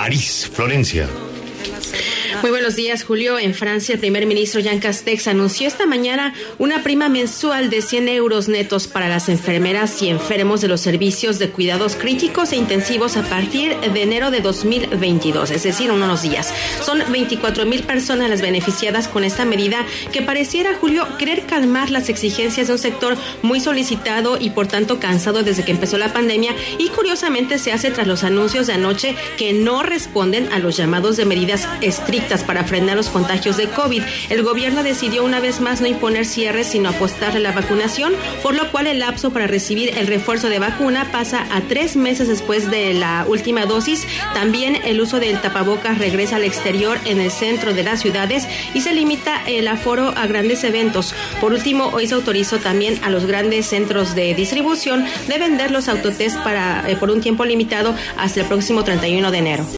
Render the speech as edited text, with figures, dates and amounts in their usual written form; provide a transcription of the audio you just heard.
París. Florencia. Muy buenos días, Julio. En Francia, el primer ministro Jean Castex anunció esta mañana una prima mensual de 100 euros netos para las enfermeras y enfermos de los servicios de cuidados críticos e intensivos a partir de enero de 2022, es decir, en unos días. Son 24,000 personas las beneficiadas con esta medida que pareciera, Julio, querer calmar las exigencias de un sector muy solicitado y por tanto cansado desde que empezó la pandemia, y curiosamente se hace tras los anuncios de anoche que no responden a los llamados de medidas estrictas para frenar los contagios de COVID. El gobierno decidió una vez más no imponer cierres, sino apostarle a la vacunación, por lo cual el lapso para recibir el refuerzo de vacuna pasa a 3 meses después de la última dosis. También el uso del tapabocas regresa al exterior en el centro de las ciudades y se limita el aforo a grandes eventos. Por último, hoy se autorizó también a los grandes centros de distribución de vender los autotest por un tiempo limitado hasta el próximo 31 de enero.